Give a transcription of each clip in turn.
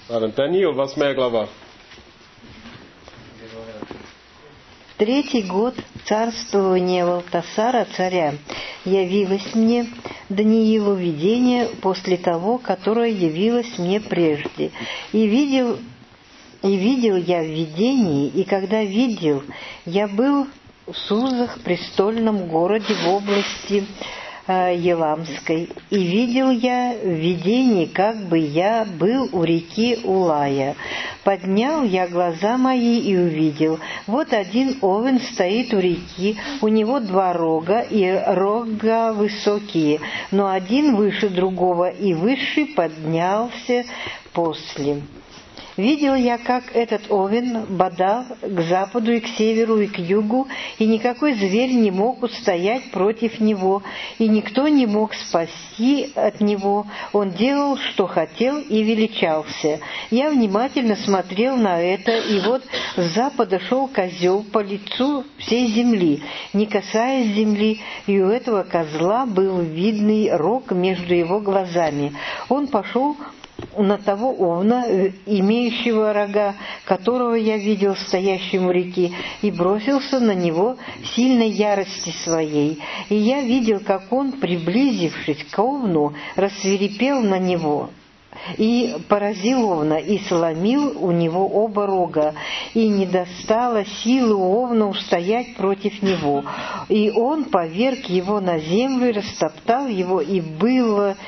Ладно, Даниил, 8 глава. В 3-й год царствования Валтасара царя явилось мне, Даниилу, видение после того, которое явилось мне прежде. И видел я в видении, и когда видел, я был в Сузах, престольном городе в области Еламской, и видел я в видении, как бы я был у реки Улая. Поднял я глаза мои и увидел, вот один овен стоит у реки, у него 2 рога, и рога высокие, но один выше другого, и высший поднялся после. Видел я, как этот овен бодал к западу и к северу и к югу, и никакой зверь не мог устоять против него, и никто не мог спасти от него. Он делал, что хотел, и величался. Я внимательно смотрел на это, и вот с запада шел козел по лицу всей земли, не касаясь земли, и у этого козла был видный рог между его глазами. Он пошел на того овна, имеющего рога, которого я видел стоящим у реки, и бросился на него в сильной ярости своей. И я видел, как он, приблизившись к овну, рассвирепел на него и поразил овна, и сломил у него оба рога, и не достало силы у овна устоять против него. И он поверг его на землю, растоптал его, и было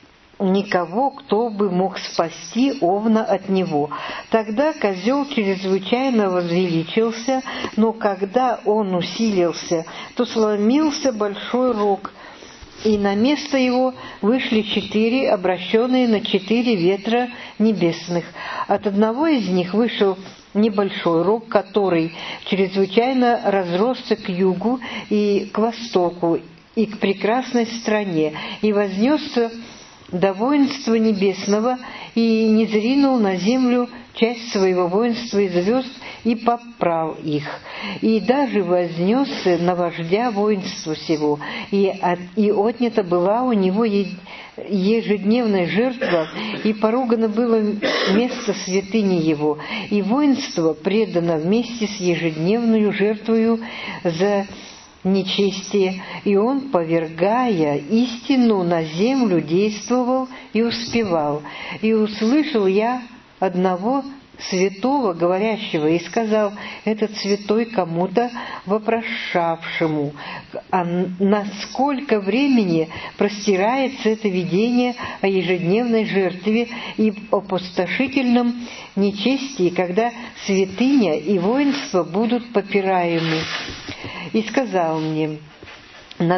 никого, кто бы мог спасти овна от него. Тогда козел чрезвычайно возвеличился, но когда он усилился, то сломился большой рог, и на место его вышли 4, обращенные на 4 ветра небесных. От одного из них вышел небольшой рог, который чрезвычайно разросся к югу и к востоку, и к прекрасной стране, и вознесся до воинства небесного, и не зринул на землю часть своего воинства и звезд, и поправ их, и даже вознесся на вождя воинства сего, и отнята была у него ежедневная жертва, и поругано было место святыни его, и воинство предано вместе с ежедневную жертвою за нечестие, и он, повергая истину на землю, действовал и успевал. И услышал я одного святого, говорящего, и сказал: этот святой кому-то вопрошавшему, а на сколько времени простирается это видение о ежедневной жертве и опустошительном нечестии, когда святыня и воинство будут попираемы. И сказал мне: на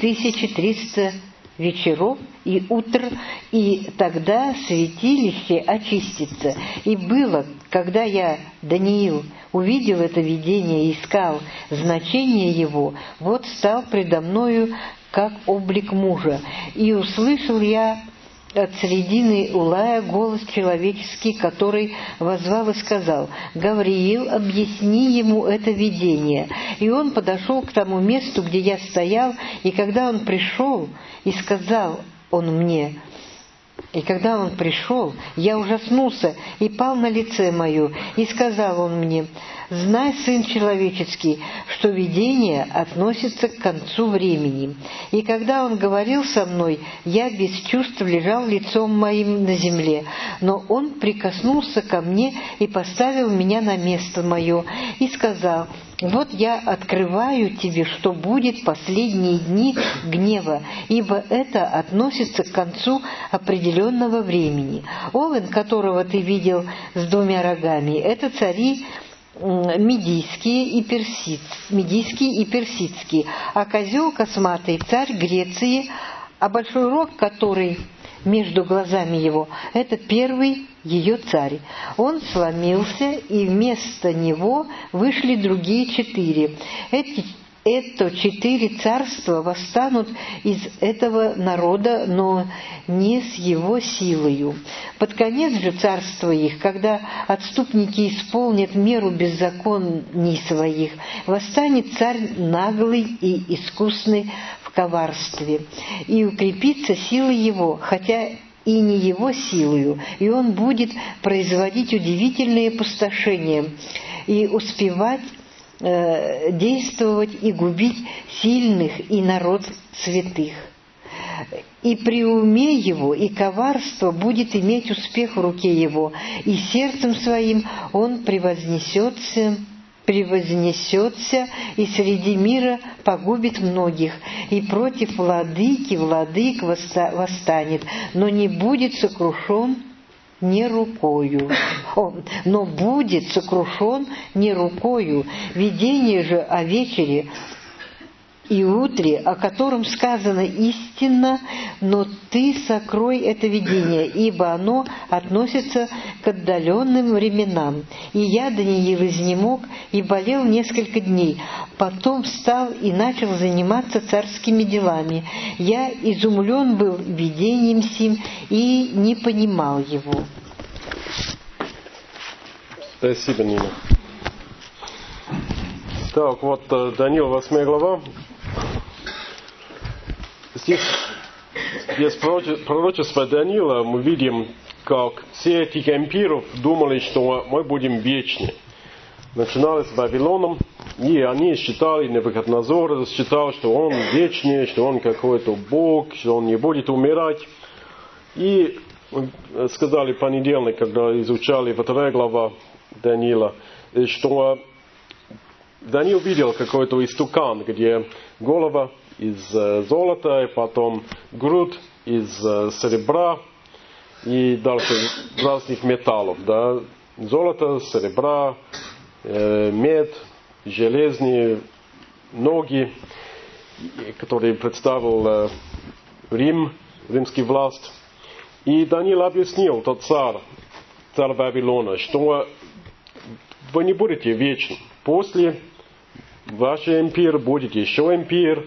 2300 вечеров и утр, и тогда святилище очистится. И было, когда я, Даниил, увидел это видение и искал значение его, вот стал предо мною как облик мужа, и услышал я от средины Улая голос человеческий, который воззвал и сказал: «Гавриил, объясни ему это видение». И он подошел к тому месту, где я стоял, и когда он пришел, и сказал он мне, и когда он пришел, я ужаснулся и пал на лице мое, и сказал он мне: «Знай, сын человеческий, что видение относится к концу времени». И когда он говорил со мной, я без чувств лежал лицом моим на земле, но он прикоснулся ко мне и поставил меня на место мое, и сказал: «Вот я открываю тебе, что будет последние дни гнева, ибо это относится к концу определенного времени. Овен, которого ты видел с 2 рогами, это цари медийские и персидские, а козел косматый — царь Греции, а большой рог, который между глазами его, это первый ее царь. Он сломился, и вместо него вышли другие 4. Это 4 царства восстанут из этого народа, но не с его силою. Под конец же царства их, когда отступники исполнят меру беззаконий своих, восстанет царь наглый и искусный в коварстве, и укрепится сила его, хотя и не его силою, и он будет производить удивительные пустошения и успевать действовать и губить сильных и народ святых. И при уме его, и коварство будет иметь успех в руке его, и сердцем своим он превознесется, и среди мира погубит многих, и против владык восстанет, но не будет сокрушен не рукою. Но будет сокрушен не рукою. Видение же о вечере и утре, о котором сказано истинно, но ты сокрой это видение, ибо оно относится к отдаленным временам. И я, Даниил, изнемог и болел несколько дней. Потом встал и начал заниматься царскими делами. Я изумлен был видением сим и не понимал его. Спасибо, Нина. Так, вот Даниил, 8 глава. Здесь пророчество Даниила мы видим, как все эти эмпиров думали, что мы будем вечны. Начиналось с Вавилоном, и они считали, Навуходоносор считал, что он вечный, что он какой-то бог, что он не будет умирать. И сказали в понедельник, когда изучали 2 глава Даниила, что Даниил видел какой-то истукан, где голова из золота, и потом грудь из серебра, и дальше разных металлов. Да? Золото, серебра, медь, железные ноги, которые представил римский власть. И Даниил объяснил, тот царь Вавилона, что вы не будете вечны. После вашего империи будет еще империя,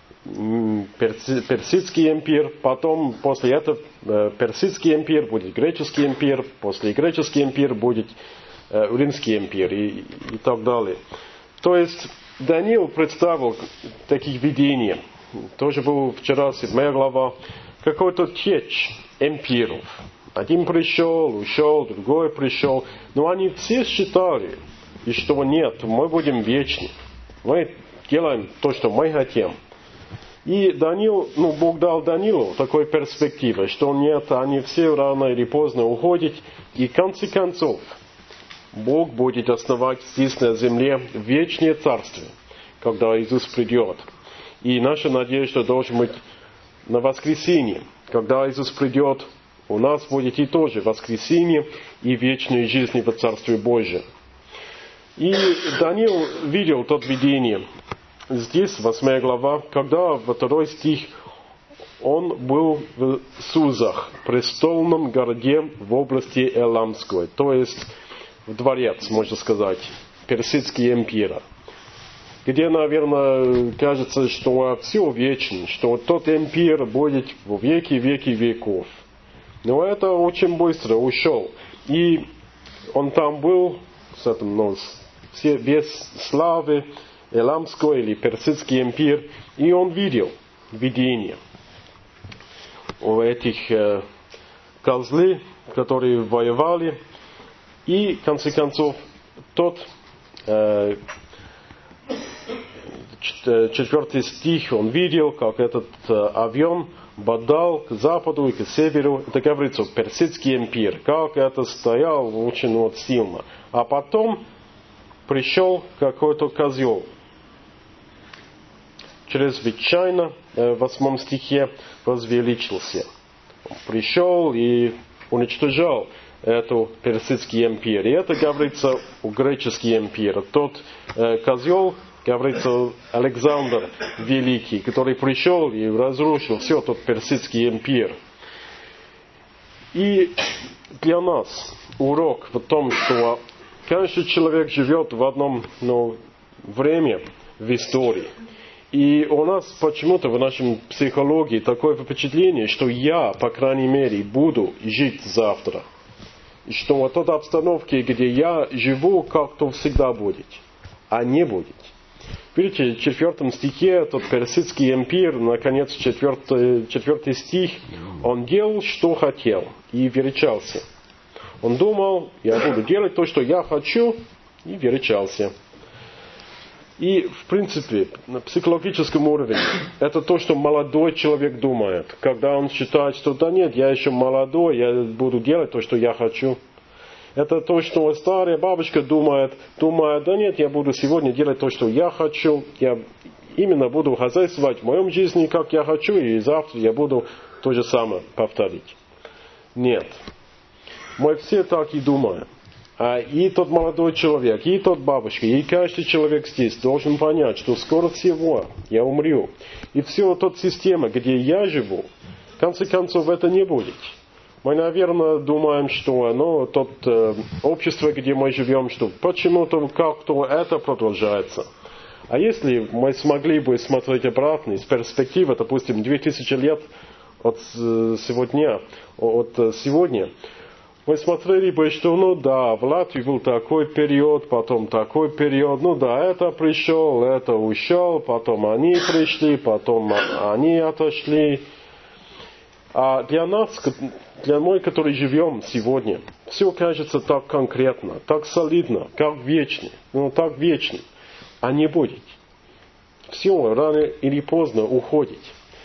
персидский империя, потом после этого персидский империя будет греческий империя, после греческий империя будет римский империя и так далее. То есть Даниил представил таких видений. Тоже был вчера 7 глава. Какой-то течь имперов. Один пришел, ушел, другой пришел. Но они все считали, и что нет, мы будем вечны. Мы делаем то, что мы хотим. И Даниил, Бог дал Даниилу такой перспективы, что нет, они все рано или поздно уходят. И в конце концов, Бог будет основать здесь на земле вечное царство, когда Иисус придет. И наша надежда должна быть на воскресенье. Когда Иисус придет, у нас будет и тоже воскресенье и вечная жизнь в Царстве Божьем. И Даниил видел то видение. Здесь, 8 глава, когда во 2 стих он был в Сузах, престольном городе в области Эламской, то есть в дворец, можно сказать, персидский империя, где, наверное, кажется, что все вечно, что тот империя будет в веки веков. Но это очень быстро ушел. И он там был с этим, без славы Эламской или персидский империи, и он видел видение у этих козлы, которые воевали, и в конце концов тот 4 стих он видел, как этот авион бодал к западу и к северу. Это говорится, персидский империя, как это стоял очень сильно. А потом пришел какой-то козел. Чрезвычайно в 8 стихе возвеличился. Он пришел и уничтожал эту персидскую империю. И это говорится о греческой империи. Тот козел, говорится, Александр Великий, который пришел и разрушил все тот персидский империю. И для нас урок в том, что каждый человек живет в одном время в истории. И у нас почему-то в нашей психологии такое впечатление, что я, по крайней мере, буду жить завтра. И что в той обстановке, где я живу, как-то всегда будет. А не будет. Видите, в 4 стихе тот персидский эмпир, наконец, 4 стих, он делал, что хотел, и величался. Он думал, я буду делать то, что я хочу, и величался. И, в принципе, на психологическом уровне, это то, что молодой человек думает. Когда он считает, что да нет, я еще молодой, я буду делать то, что я хочу. Это то, что старая бабушка думает, да нет, я буду сегодня делать то, что я хочу. Я именно буду хозяйствовать в моем жизни, как я хочу, и завтра я буду то же самое повторить. Нет. Мы все так и думаем. И тот молодой человек, и тот бабушка, и каждый человек здесь должен понять, что скоро всего я умру. И все тот система, где я живу, в конце концов, это не будет. Мы, наверное, думаем, что общество, где мы живем, что почему-то как-то это продолжается. А если мы смогли бы смотреть обратно, из перспективы, допустим, 2000 лет от сегодня, мы смотрели бы, что, в Латвии был такой период, потом такой период, это пришел, это ушел, потом они пришли, потом они отошли. А для нас, для мы, которые живем сегодня, все кажется так конкретно, так солидно, как вечно, так вечно, а не будет. Все рано или поздно уходит.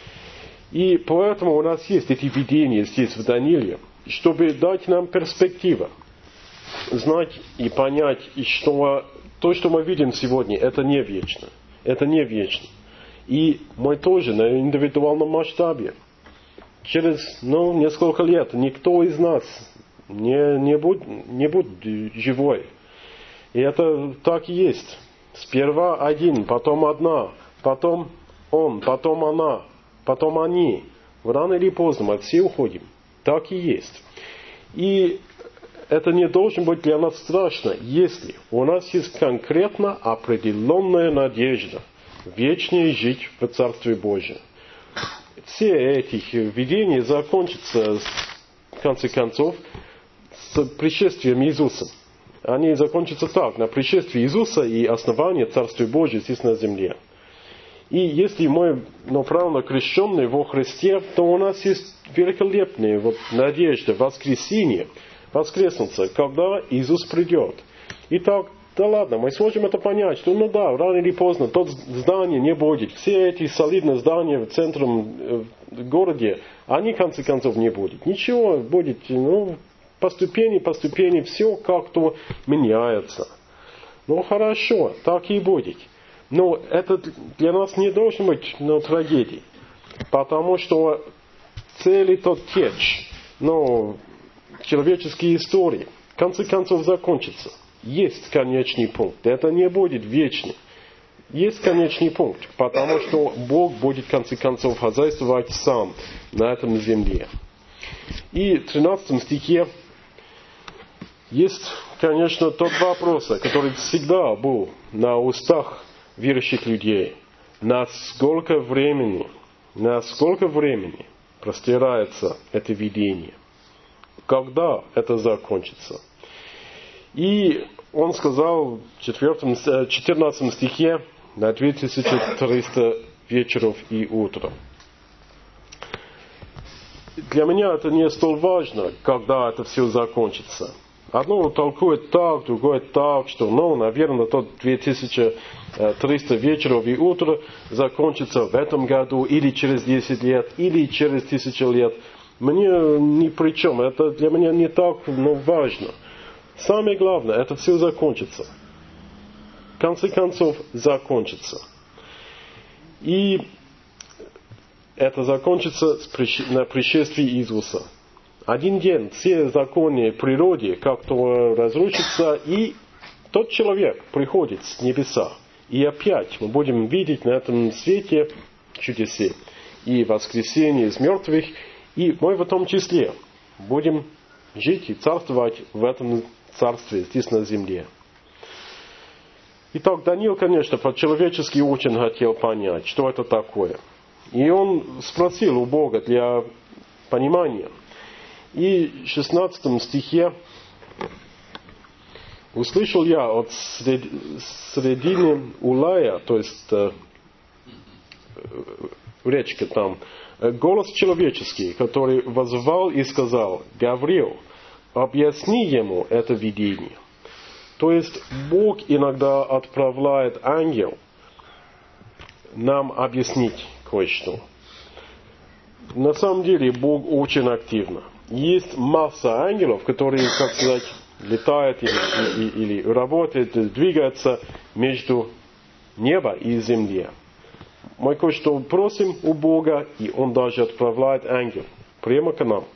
И поэтому у нас есть эти видения здесь, в Данииле, чтобы дать нам перспективу, знать и понять, что то, что мы видим сегодня, это не вечно. Это не вечно. И мы тоже на индивидуальном масштабе. Через несколько лет никто из нас не будет живой. И это так и есть. Сперва один, потом одна, потом он, потом она, потом они. Рано или поздно мы все уходим. Так и есть. И это не должно быть для нас страшно, если у нас есть конкретно определенная надежда вечно жить в Царстве Божьем. Все эти видения закончатся, в конце концов, с пришествием Иисуса. Они закончатся так, на пришествии Иисуса и основании Царствия Божьего здесь на земле. И если мы правильно крещенные во Христе, то у нас есть великолепная надежда воскресения, воскреснуться, когда Иисус придет. Итак, да ладно, мы сможем это понять, что рано или поздно тот здание не будет. Все эти солидные здания в центре города, они в конце концов не будут. Ничего будет, по ступени все как-то меняется. Хорошо, так и будет. Но это для нас не должно быть трагедией. Потому что целый тот течь, человеческие истории, в конце концов закончится. Есть конечный пункт. Это не будет вечно. Есть конечный пункт. Потому что Бог будет в конце концов хозяйствовать сам на этом земле. И в 13 стихе есть, конечно, тот вопрос, который всегда был на устах верующих людей. Насколько времени простирается это видение? Когда это закончится? И он сказал в 14 стихе на 2300 вечеров и утра. Для меня это не столь важно, когда это все закончится. Одно толкует так, другое так, что, наверное, тот 2300 вечеров и утра закончится в этом году, или через 10 лет, или через 1000 лет. Мне ни при чем, это для меня не так важно. Самое главное, это все закончится. В конце концов, закончится. И это закончится на пришествии Иисуса. Один день все законы природы как-то разрушатся, и тот человек приходит с небеса. И опять мы будем видеть на этом свете чудеса и воскресение из мертвых, и мы в том числе будем жить и царствовать в этом царстве здесь на земле. Итак, Даниил, конечно, по-человечески очень хотел понять, что это такое. И он спросил у Бога для понимания. И в 16 стихе услышал я от середины Улая, то есть речка там, голос человеческий, который воззвал и сказал: Гавриил, объясни ему это видение. То есть Бог иногда отправляет ангел нам объяснить кое-что. На самом деле Бог очень активно. Есть масса ангелов, которые, как сказать, летают или работают, двигаются между небом и землей. Мы кое-что просим у Бога, и Он даже отправляет ангел прямо к нам.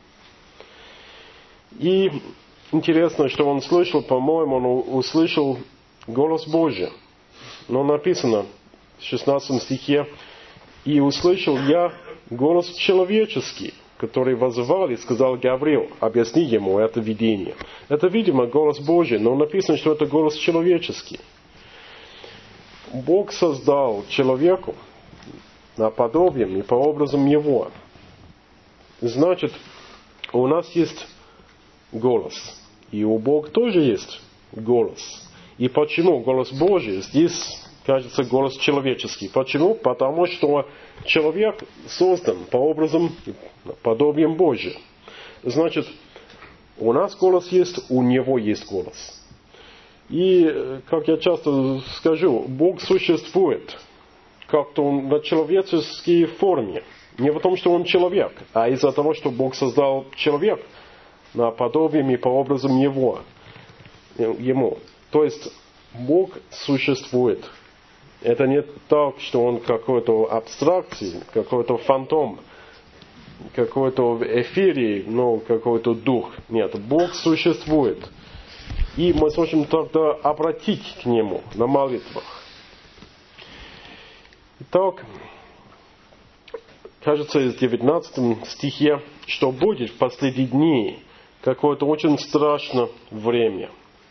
И интересно, что он слышал, по-моему, он услышал голос Божий. Но написано в 16 стихе: «И услышал я голос человеческий, который вызывал и сказал: Гавриил, объясни ему это видение». Это, видимо, голос Божий, но написано, что это голос человеческий. Бог создал человеку на подобием и по образам его. Значит, у нас есть голос. И у Бога тоже есть голос. И почему голос Божий? Здесь, кажется, голос человеческий. Почему? Потому что человек создан по образам, подобием Божьим. Значит, у нас голос есть, у него есть голос. И, как я часто скажу, Бог существует как-то на человеческой форме. Не потому, что он человек, а из-за того, что Бог создал человека на подобием и по образам ему. То есть Бог существует. Это не так, что он какой-то абстракции, какой-то фантом, какой-то в эфире, какой-то дух. Нет, Бог существует. И мы сможем тогда обратить к Нему на молитвах. Итак, кажется, из 19 стихе, что будет в последние дни какое-то очень страшное время.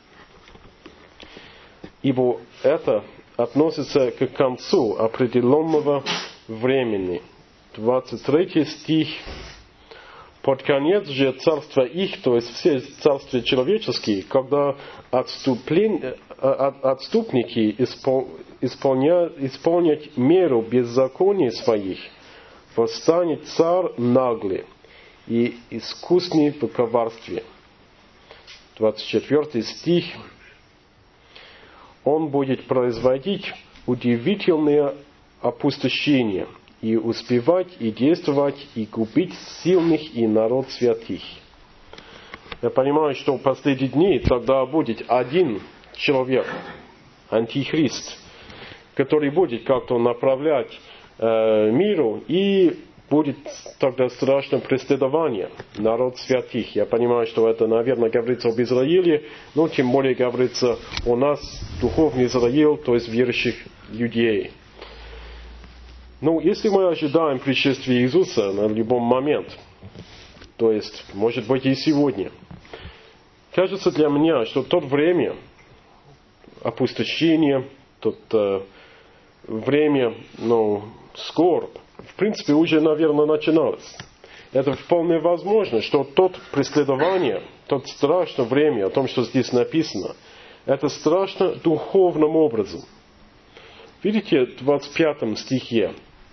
Ибо это относится к концу определенного времени. 23 стих. Под конец же царства их, то есть все царства человеческие, когда отступники исполнят меру беззаконий своих, восстанет царь наглый и искусный в коварстве. 24 стих. Он будет производить удивительные опустошения и успевать, и действовать, и губить сильных и народ святых. Я понимаю, что в последние дни тогда будет один человек, антихрист, который будет как-то направлять миру, и будет тогда страшное преследование народ святых. Я понимаю, что это, наверное, говорится об Израиле, но тем более говорится о нас, духовный Израиль, то есть верующих людей. Если мы ожидаем пришествия Иисуса на любой момент, то есть, может быть, и сегодня, кажется для меня, что то время опустошения, то время, скорбь, в принципе, уже, наверное, начиналось. Это вполне возможно, что тот преследование, тот страшное время, о том, что здесь написано, это страшно духовным образом. Видите, в 25 стихе.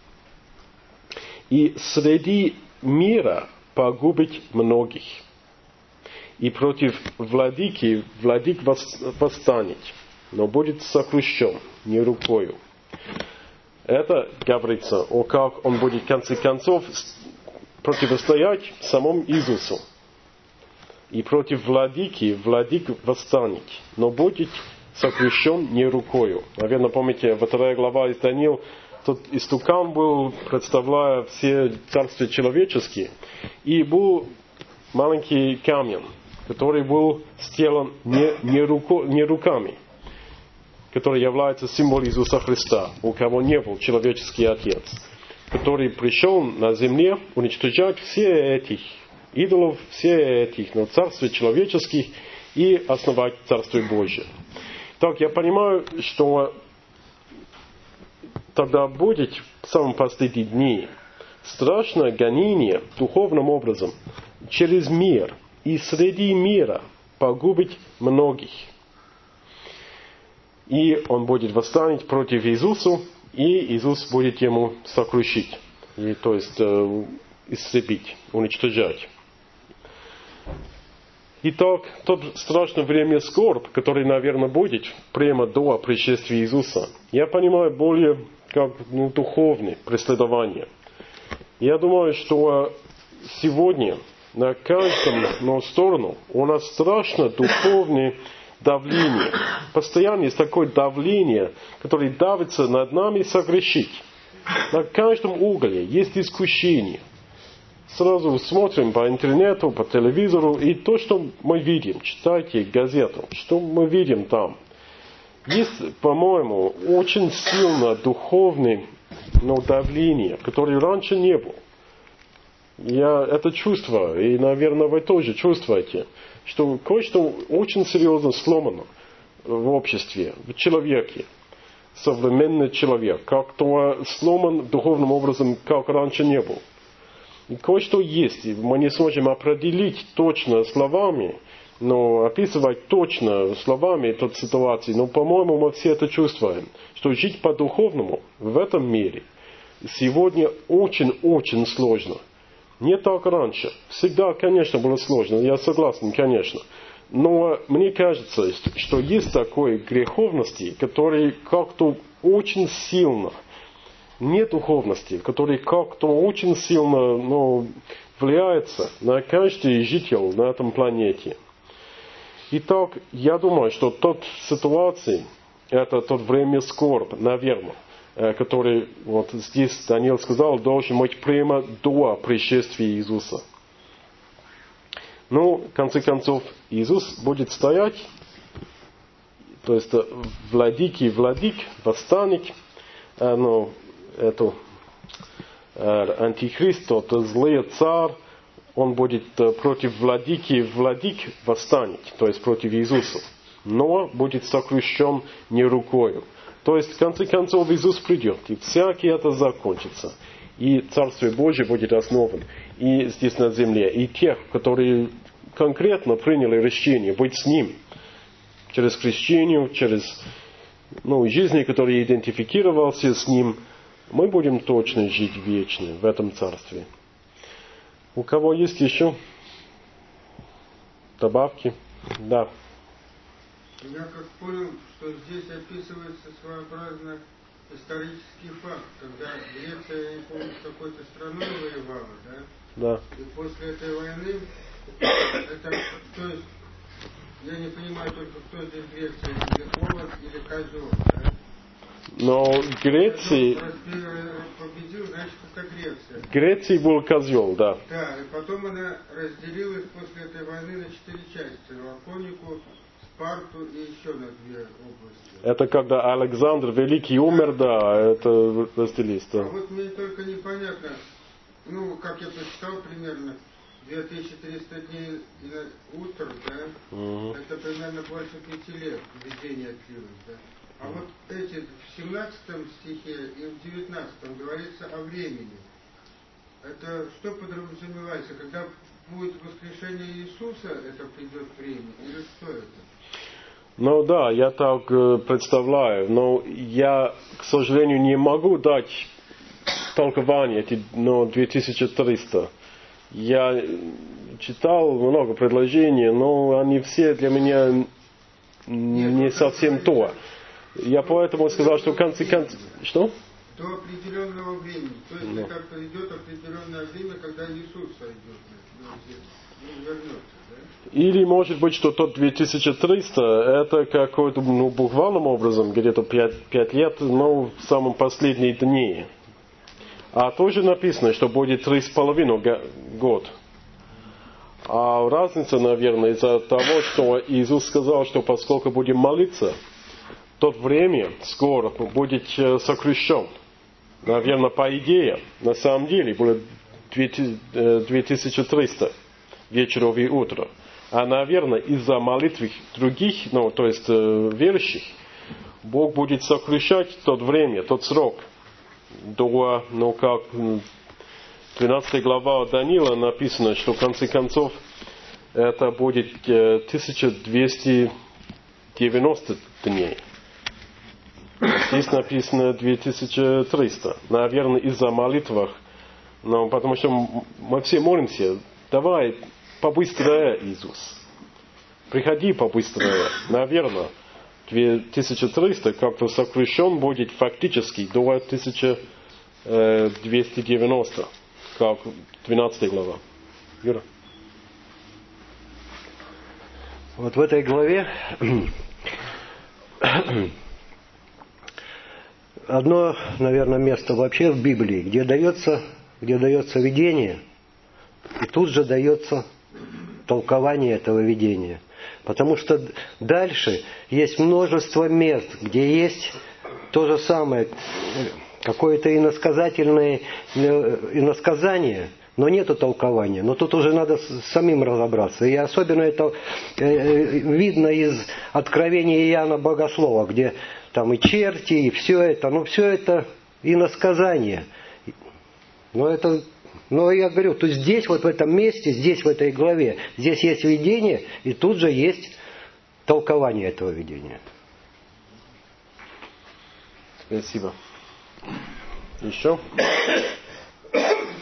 «И среди мира погубить многих, и против владыки владык восстанет, но будет сокрушен не рукою». Это говорится о как он будет в конце концов противостоять самому Иисусу. И против владыки владык восстанет, но будет сокрушен не рукою. Наверное, помните, 2 глава из Даниила, тот истукан был, представляя все царства человеческие, и был маленький камень, который был сделан не руками, который является символом Иисуса Христа, у кого не был человеческий Отец, который пришел на земле уничтожать все этих идолов, все этих царств человеческих и основать Царство Божие. Так, я понимаю, что тогда будет в самом последние дни страшное гонение духовным образом через мир и среди мира погубить многих. и он будет восстанет против Иисуса, и Иисус будет ему сокрушить, и, то есть истребить, уничтожать. Итак, тот страшное время скорбь, который, наверное, будет прямо до пришествия Иисуса, я понимаю более как духовное преследование. Я думаю, что сегодня на каждом сторону у нас страшно духовное давление. Постоянно есть такое давление, которое давится над нами согрешить. На каждом угле есть искушение. Сразу смотрим по интернету, по телевизору, и то, что мы видим, читайте газету, что мы видим там. Есть, по-моему, очень сильное духовное давление, которое раньше не было. Я это чувствую, и, наверное, вы тоже чувствуете, что кое-что очень серьезно сломано в обществе, в человеке. Современный человек как-то сломан духовным образом, как раньше не был. И кое-что есть, и мы не сможем определить точно словами, но описывать точно словами эту ситуацию. Но, по-моему, мы все это чувствуем, что жить по-духовному в этом мире сегодня очень-очень сложно. Не так раньше. Всегда, конечно, было сложно, я согласен, конечно. Но мне кажется, что есть такой греховности, который как-то очень сильно, не духовности, который как-то очень сильно влияется на каждый житель на этом планете. Итак, я думаю, что тот ситуация, это тот время скорбь, наверное, который вот здесь Даниил сказал, должен быть прямо до пришествия Иисуса. Ну, в конце концов, Иисус будет стоять, то есть владык восстанет, антихрист, тот злый царь, он будет против владык восстанет, то есть против Иисуса, но будет сокрушен не рукою. То есть, в конце концов, Иисус придет, и всякий это закончится. И Царствие Божие будет основано и здесь на земле. И тех, которые конкретно приняли решение быть с Ним, через крещение, через жизнь, которая идентифицировался с Ним, мы будем точно жить вечно в этом Царстве. У кого есть еще добавки? Да. Я как понял, что здесь описывается своеобразно исторический факт, когда Греция, я не помню, с какой-то страной воевала, да? Да. И после этой войны, это, то есть, я не понимаю только, кто здесь Греция, или овод, или козел, да? Но Греции... победил, значит, это Греция. Греции был козел, да. Да, и потом она разделилась после этой войны на 4 части. Лаконику, Спарту и еще на 2 области. Это когда Александр Великий умер, да, это разделились, да. А вот мне только непонятно, как я посчитал примерно, 2300 дней на утро, да, это примерно больше 5 лет видение длилось, да. А вот эти в 17 стихе и в 19 говорится о времени. Это что подразумевается? Когда будет воскрешение Иисуса, это придет время? Или что это? Ну да, я так представляю, но я, к сожалению, не могу дать толкование эти 2300. Я читал много предложений, но они все для меня не совсем то. Я поэтому сказал, что в конце концов... Что? До определенного времени. То есть как-то идет определенное время, когда Иисус сойдет, вернется, да? Или может быть, что тот 2300 это какой-то, буквальным образом, где-то 5 лет, в самом последние дни. А тоже написано, что будет 3,5 года. А разница, наверное, из-за того, что Иисус сказал, что поскольку будем молиться, то время скоро будет сокращен. Наверное, по идее, на самом деле, было 2300 вечеров и утра. А, наверное, из-за молитв других, то есть верующих, Бог будет сокращать тот время, тот срок. До, как 12 глава Даниила написано, что в конце концов это будет 1290 дней. Здесь написано 2300. Наверное, из-за молитвах. Но потому что мы все молимся. Давай побыстрее, Иисус. Приходи побыстрее. Наверное, 2300 как-то сокращен будет фактически до 1290. Как 12 глава. Юра? Вот в этой главе одно, наверное, место вообще в Библии, где дается видение, и тут же дается толкование этого видения. Потому что дальше есть множество мест, где есть то же самое, какое-то иносказание, но нету толкования. Но тут уже надо самим разобраться. И особенно это видно из Откровения Иоанна Богослова, где там и черти, и все это. Но все это иносказание. Но я говорю, то здесь, вот в этом месте, здесь, в этой главе, здесь есть видение, и тут же есть толкование этого видения. Спасибо. Еще?